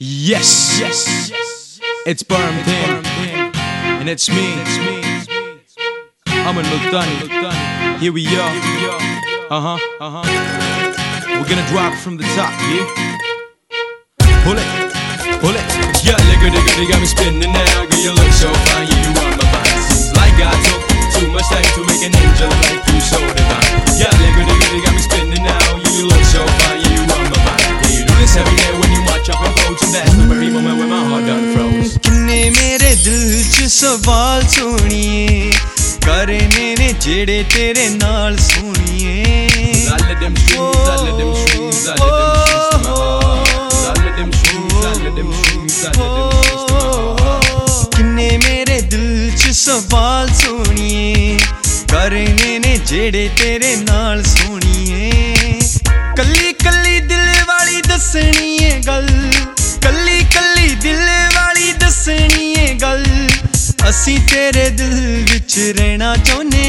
Yes, it's Birmingham, and it's me. I'm a Multani. Here we are. We're gonna drop from the top, yeah. Pull it. Yeah, nigga, got me spinning now. Girl, you look so fine, yeah, you on my mind. Seems like I took too much time to make an angel like you so divine. Yeah, nigga, got me spinning now. Yeah, you look so fine, yeah, you on my mind. Yeah, you do this every day when you watch up and approach, and that's the very moment when my heart done froze. किन्ने मेरे दिल च सवाल सोनिए करने ने जेड़े तेरे नाल सोनिए I let them strings, I let them strings, I let them strings to my heart. I let them strings, I let them strings, I let them strings to my heart. किन्ने मेरे दिल च सवाल सोनिए करने ने जेड़े तेरे नाल सोनिए कल्ली कल्ली दिल वाली दसनी है गल कल्ली कल्ली दिल वाली दसनी है गल असी तेरे दिल विच रहना चाहुंदे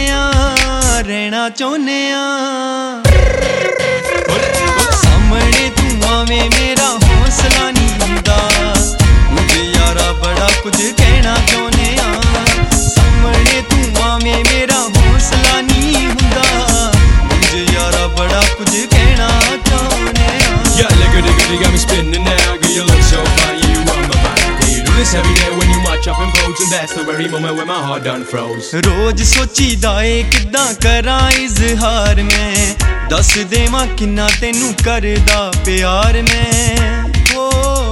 सामने तू आवें मेरा हौसला नहीं हुंदा मुझे यारा बड़ा कुछ कहना चाहुंदे सामने तू आवें मेरा हौसला नहीं हुंदा मुझे यारा बड़ा कुछ कहना चाहुंदे Yeah, nigga, got me spinning now. Girl, you look so fine, yeah, you on my mind. Yeah, you do this every day when you watch up and pose, and that's the very moment when my heart done froze. रोज सोचीदा ए किद्दां करां इज़हार मैं दस देवां किन्ना तेनू करदा प्यार मैं हो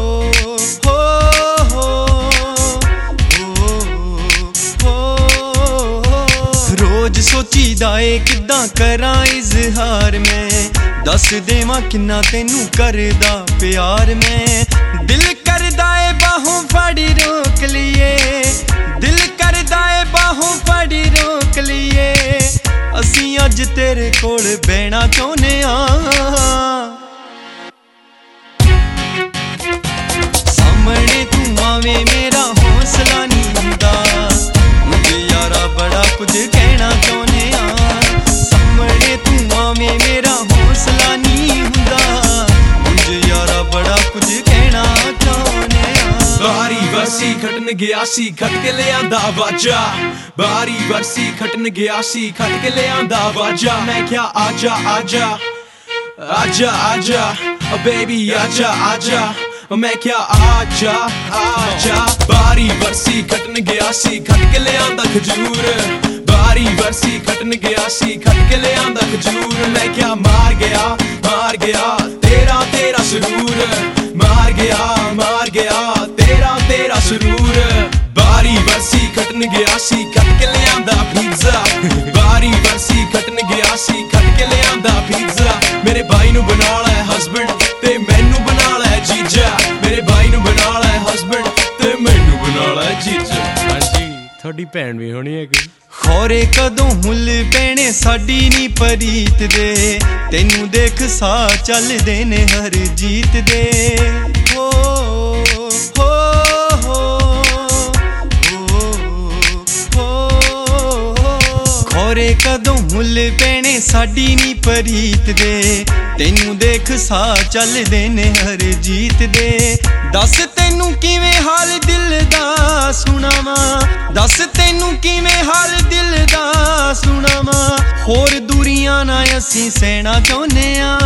रोज सोचीदा ए किद्दां करां इज़हार मैं दस देवां किन्ना तेनू करदा प्यार मैं दिल करदा ए बाहों फड़ी रोक लिए दिल करदा ए बाहों फड़ी रोक लिए असीं अज तेरे कोल बैठना चाहुंदे सामने तू आवें मेरा हौसला नहीं हुंदा मुझे यारा बड़ा कुछ कहना चाहुंदे सामने तू आवें मेरा हौसला नहीं हुंदा मुझे यारा बड़ा कुछ कहना चाहुंदे बारी बरसी खटन गया सी खट के ले आंदा वाजा बारी बरसी खटन गया सी खट के ले आंदा वाजा मैं क्या आजा आजा आजा आजा बेबी आजा आजा मैं क्या आजा आजा बारी बरसी खटन गया सी खट के ले आंदा खजूर बारी बरसी खटन गया सी खट के ले आंदा खजूर मैं क्या मार गया तेरा तेरा सुरूर मार गया तेरा सुरूर बारी बरसी खटन गया सी खट के ले आंदा पिज़्ज़ा बारी बरसी खटन गया सी खट के ले आंदा पिज़्ज़ा मेरे भाई नू बना लै हस्बैंड ते मैनू बना लै जीजा मेरे भाई नू बना लै हस्बैंड ते मैनू बना लै जीजा हां जी थोड़ी भैन भी होनी है कि खौरे कदों मुल पैने साडी नी परीत दे तेनू देख सा चलदे ने हर जीत दे हो खौरे कदों मुल पैने साडी नी परीत दे तेनू देख सा चलदे ने हर जीत दे दस तेनू किवें हाल दिल दा सुणावां दस तेनू किवें हाल दिल दा सुणावां होर दूरियां ना असीं सहना चाहुंदे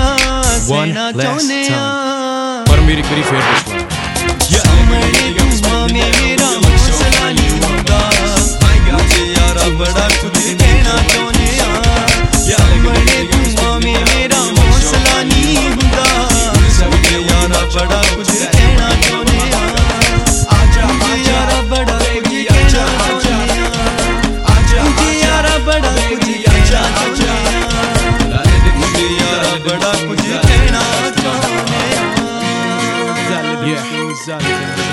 पर मेरी करी फेर सामने तू आवें मेरा हौसला नहीं हुंदा मुझे यारा बड़ा कुछ कहना चाहुंदे सामने तू आवें मेरा हौसला नहीं हुंदा मुझे यारा बड़ा कुछ कहना चाहुंदे मुझे यारा बड़ा कुछ कहना चाहुंदे मुझे यारा बड़ा कुछ कहना चाहुंदे मुझे यारा बड़ा कुछ कहना चाहुंदे